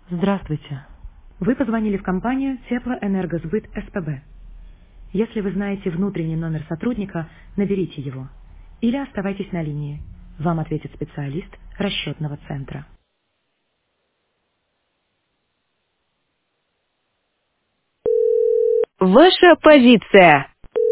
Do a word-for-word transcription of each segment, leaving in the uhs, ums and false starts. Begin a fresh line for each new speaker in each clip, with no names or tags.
Здравствуйте. Вы позвонили в компанию Теплоэнергосбыт СПБ. Если вы знаете внутренний номер сотрудника, наберите его. Или оставайтесь на линии. Вам ответит специалист расчетного центра. Ваша позиция.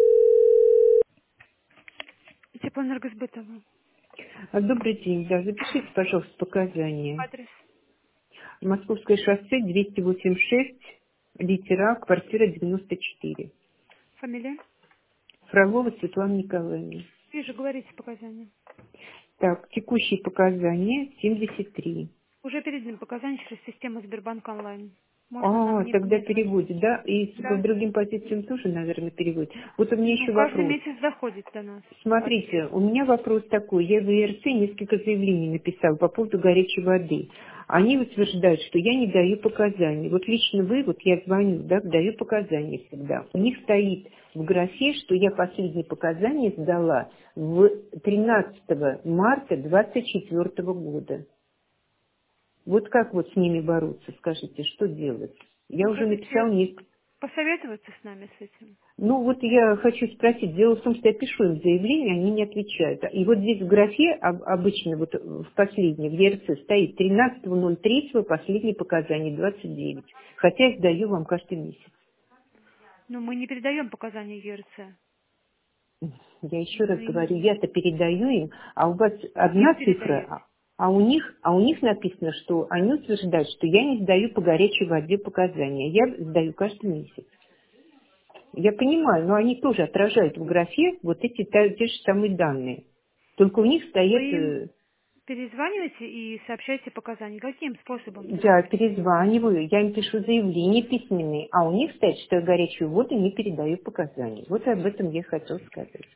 Теплоэнергосбытово.
А, Добрый день, да, запишите, пожалуйста, показания.
Адрес.
Московское шоссе, двести восемьдесят шесть, литера, квартира девяносто четыре.
Фамилия?
Фролова Светлана Николаевна.
Вижу, говорите показания.
Так, текущие показания семьдесят три.
Уже переданы показания через систему Сбербанк онлайн. Можно нам
А,
не,
тогда
не звонить.
переводит, да? И с- по
Да.
другим позициям тоже, наверное, переводит. Вот у меня
Ну,
еще
каждый
вопрос.
месяц заходит до нас.
Смотрите, у меня вопрос такой. Я в И Р С несколько заявлений написала по поводу горячей воды. Они утверждают, что я не даю показаний. Вот лично вы, вот я звоню, да, даю показания всегда. У них стоит в графе, что я последние показания сдала в тринадцатого марта двадцать четвёртого года. Вот как вот с ними бороться, скажите, что делать? Я
Вы
уже написала
хотите
несколько.
посоветоваться с нами с этим?
Ну вот я хочу спросить, дело в том, что я пишу им заявление, они не отвечают. И вот здесь в графе об- обычно вот в последней, в Е Р С стоит тринадцатого ноль третьего последние показания двадцать девять. Хотя я сдаю вам каждый месяц.
Ну, мы не передаем показания Е Р С.
Я еще раз
Мы
говорю,
не,
я-то передаю им, а у вас
не
одна цифра,
передаете.
а а у них, а у них написано, что они утверждают, что я не сдаю по горячей воде показания. Я сдаю каждый месяц. Я понимаю, но они тоже отражают в графе вот эти та- те же самые данные. Только у них
Вы
стоят,
им
э,
перезваниваете и сообщаете показания. Каким способом
я
звоните?
перезваниваю, я им пишу заявления письменные, а у них стоит, что я горячую воду не передаю показания. Вот об этом я хотел сказать.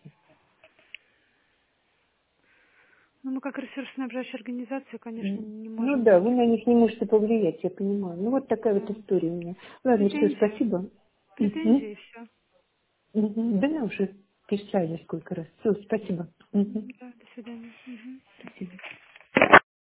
Ну, мы как ресурсоснабжающая организация, конечно,
М.
не
Ну
можем
да, вы
никаких...
на них не можете повлиять, я понимаю. Ну вот такая вот
Да.
история у меня. Ладно, все,
Претензия.
спасибо. Мгм.
Претензии, все.
Мгм. Да, я уже писали сколько раз. Все, спасибо. Мгм.
Да, до свидания. Мгм.